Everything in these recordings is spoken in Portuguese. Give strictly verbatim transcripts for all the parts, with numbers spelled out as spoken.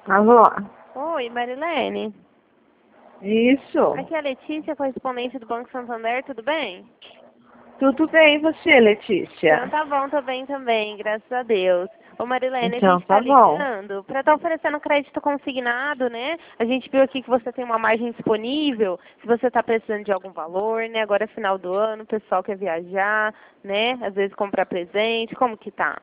Alô? Oi, Marilene. Isso. Aqui é a Letícia, correspondente do Banco Santander, tudo bem? Tudo bem, e você, Letícia? Então tá bom, tô bem também, graças a Deus. Ô Marilene, a Então, gente tá tá bom. ligando para estar oferecendo crédito consignado, né? A gente viu aqui que você tem uma margem disponível, se você tá precisando de algum valor, né? Agora é final do ano, o pessoal quer viajar, né? Às vezes comprar presente, como que tá?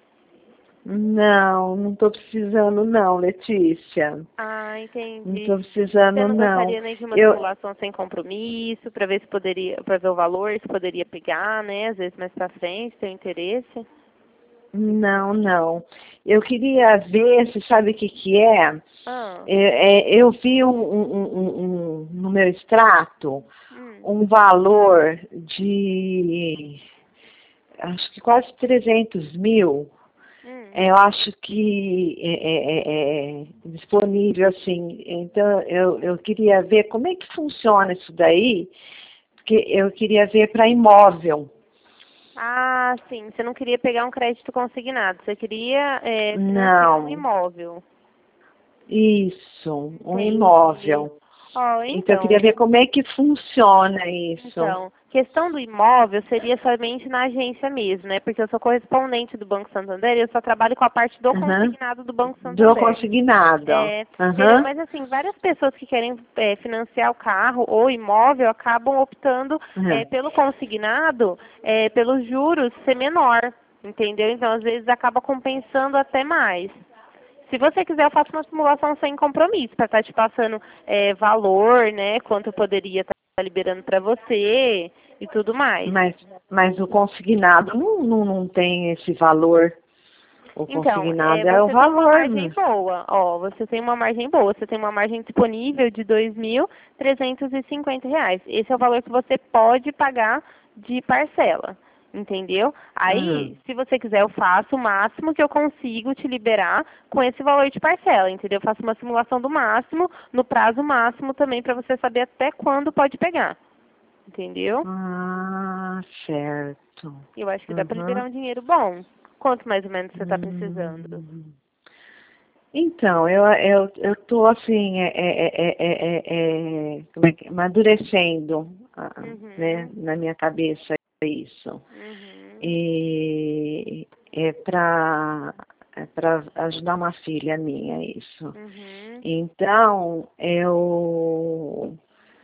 Não, não tô precisando não, Letícia. Ah, Não entendi. tô Você precisando não não. gostaria nem de uma Eu, simulação sem compromisso, para ver se poderia, para ver o valor, se poderia pegar, né? Às vezes mais para frente, tem interesse? não, não. Eu queria ver, você sabe o que que é? Ah, É, é, eu vi um, um, um, um- no meu extrato hum, um valor de, acho que quase trezentos mil. hum. É, eu acho que é, é, é, é disponível, assim. Então, eu, eu queria ver como é que funciona isso daí, porque eu queria ver para imóvel. Ah, sim. Você não queria pegar um crédito consignado, você queria é, financiar um Não, imóvel. isso, um Entendi. imóvel. Ó, Então, eu queria então, ver como é que funciona isso. Então, questão do imóvel seria somente na agência mesmo, né? Porque eu sou correspondente do Banco Santander e eu só trabalho com a parte do Uhum. consignado do Banco Do Santander. consignado. É, entendeu? Uhum. Mas assim, várias pessoas que querem é, financiar o carro ou imóvel acabam optando é, Uhum. pelo consignado, é, pelos juros ser menor, entendeu? Então, às vezes acaba compensando até mais. Se você quiser, eu faço uma simulação sem compromisso, para estar te passando é, valor, né? Quanto eu poderia estar liberando para você e tudo mais. Mas, mas o consignado não, não, não tem esse valor. O Então, é, consignado é o você tem uma valor, margem né? boa, ó, você tem uma margem boa, você tem uma margem disponível de dois mil trezentos e cinquenta reais. Esse é o valor que você pode pagar de parcela, entendeu? Uhum. Aí, se você quiser, eu faço o máximo que eu consigo te liberar com esse valor de parcela, entendeu? Eu faço uma simulação do máximo, no prazo máximo também, para você saber até quando pode pegar, entendeu? Ah, certo. Eu acho que dá para liberar Uhum. um dinheiro bom. Quanto mais ou menos você está precisando? Hum. Então, eu, eu, eu tô assim, é, é, é, é, é, é, como é que, amadurecendo, ah, né, Uhum. na minha cabeça isso. Uhum. E é para é para ajudar uma filha minha isso. Uhum. Então, eu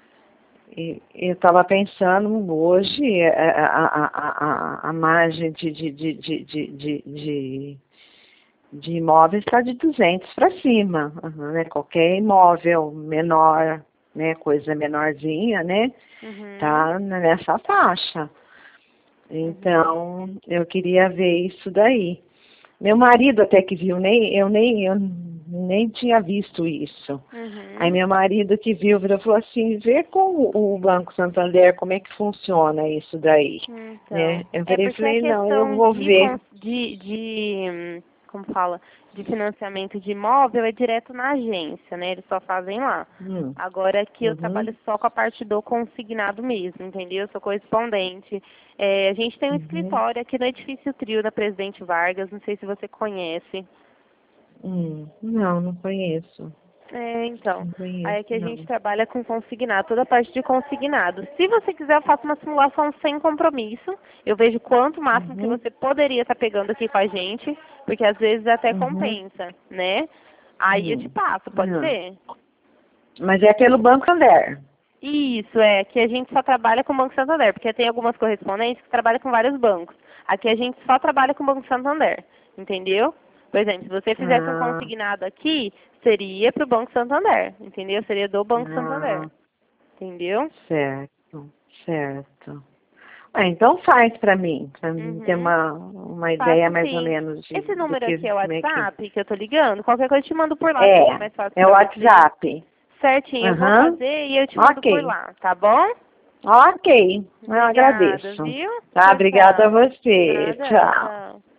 E eu estava pensando hoje, a, a, a, a, a margem de, de, de, de, de, de, de, de imóveis está de duzentos para cima, uhum, né? Qualquer imóvel menor, né? Coisa menorzinha, né? Uhum. Tá nessa faixa. Uhum. Então, eu queria ver isso daí. Meu marido até que viu, nem, eu nem, eu nem tinha visto isso. Aí Uhum. meu marido que viu, virou e falou assim, vê com o Banco Santander como é que funciona isso daí. Né? Então, Eu é virei e porque a falei, não, eu questão vou de, ver. cons- de, de, hum, como fala, de financiamento de imóvel é direto na agência, né? Eles só fazem lá. Hum, Agora aqui eu trabalho uhum, só com a parte do consignado mesmo, entendeu? Eu sou correspondente. É, a gente tem um uhum, escritório aqui no Edifício Trio, da Presidente Vargas, não sei se você conhece. hum. Não, não conheço. É, então. Não Aí conheço, aqui a gente não. trabalha com consignado, toda a parte de consignado. Se você quiser, eu faço uma simulação sem compromisso. Eu vejo quanto máximo que Uhum, você poderia estar pegando aqui com a gente, porque às vezes até uhum, compensa, né? Aí eu te hum, passo, pode não. ser? Mas é pelo Banco Santander. Isso, é, que a gente só trabalha com o Banco Santander, porque tem algumas correspondentes que trabalham com vários bancos. Aqui a gente só trabalha com o Banco Santander, entendeu? Por exemplo, se você fizesse um Ah, consignado aqui, seria para o Banco Santander, entendeu? Seria do Banco ah, Santander, entendeu? certo, certo. Ah, então faz para mim, para mim ter Uhum. uma, uma ideia Faço mais ou sim. menos de, Esse do número que, aqui é o como é que... WhatsApp que eu tô ligando? Qualquer coisa eu te mando por lá, se ficar É, mais fácil é o para você. WhatsApp. Certinho, eu vou Aham, fazer e eu te mando por ok, lá, tá bom? ok, eu Obrigada, agradeço. viu? Tá, Tchau, obrigada a tchau. você, Nada, tchau. tchau.